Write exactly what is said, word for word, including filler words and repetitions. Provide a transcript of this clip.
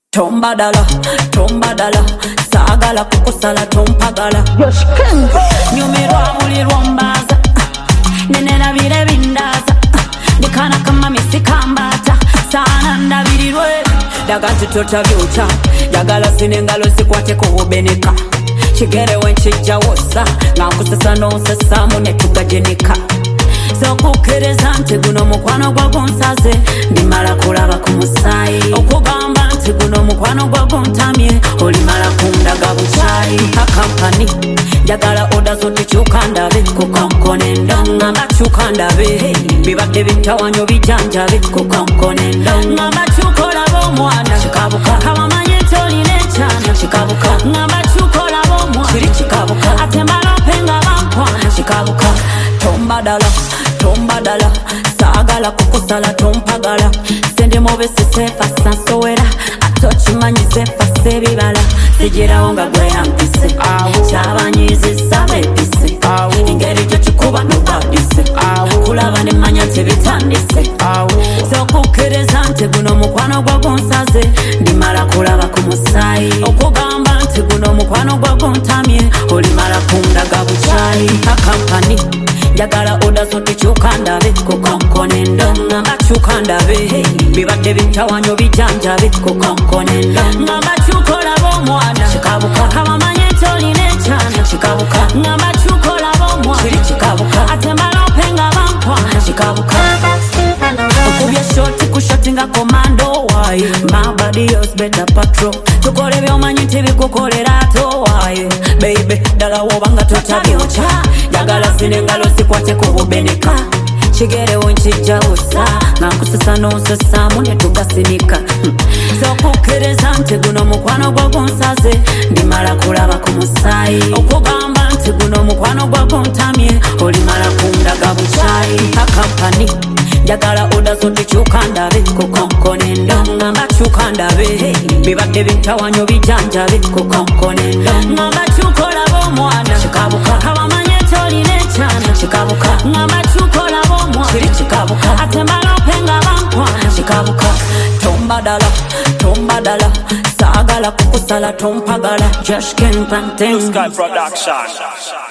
Tombadala, tombadala, sagala kukusala tompagala. Nyumirwa mulirwa mbaza, nenera bire bindaza, nikana kama misikambata, sana ndabirirwe. Dagantu totabyuta, yagala sinengalo zikwate kububenika. Chigere wenchijja wosa, ngakusesa nosesa mune tugajenika. So kukereza nti guno mukwano gwa gonsaze, ndimala kulaba ku musayi. Okugamba nti guno mukwano gwa gontamye, olimala kundaga buchayi. Ka kampani, jagala oda zote chuka ndabe, kukankone ndo ngamba chuka ndabe. Bibadde bitawanyo bijanjabe, kukankone ndo ngamba chukola bomwana. Chikabuka, kabamanye toline chana. Chikabuka, ngamba chukola bomwana. Chiri chikabuka, atembala penga bankwana. Chikabuka, tombadala, tombadala, sagala kukusala tompagala. Sende mobese sefa sansowera, atochimanyi sefa sebibala. Sijira onga gwe yampise, chabanyizi sabe pise. Ingeri jo chikuba nubadise, kulaba ne manya tebitandise. So kukereza nti guno mukwano gwa gonsaze, ndimala kulaba ku musayi. Okugamba nti guno mukwano gwa gontamye, olimala kundaga buchayi. Ka kampani, jagala oda zote chuka ndabe, kukankone ndo ngamba chuka ndabe. Bibadde bitawanyo bijanjabe, kukankone ndo ngamba chukola bomwana. Chikabuka, kabamanye toline chana. Chikabuka, ngamba chukola bomwana. Chiri chikabuka, atembala penga bankwana. Chikabuka, okubye shoti kushoti nga komando waye. My body is better patrol, tukole byomanyi tebikukolera to waye. Baby, dala wobanga totabyocha, jagala sinengalo zikwate kububenika. Chigere wenchijja wosa, ngakusesa nosesa mune tugasinika. So kukereza nti guno mukwano gwa gonsaze, ndimala kulaba ku musayi. Okugamba nti guno mukwano gwa gontamye, olimala kundaga buchayi. Ka kampani, jagala oda zote chuka ndabe, kukankone ndo ngamba chuka ndabe. Bibadde bitawanyo bijanjabe, kukankone ndo ngamba chukola bomwana. Chikabuka, kabamanye toline chana. Chikabuka, ngamba chukola bomwana. Chiri chikabuka, atembala penga bankwana. Chikabuka, tombadala, tombadala, sagala kukusala tompagala. Josh Ken Panteng Sky Production.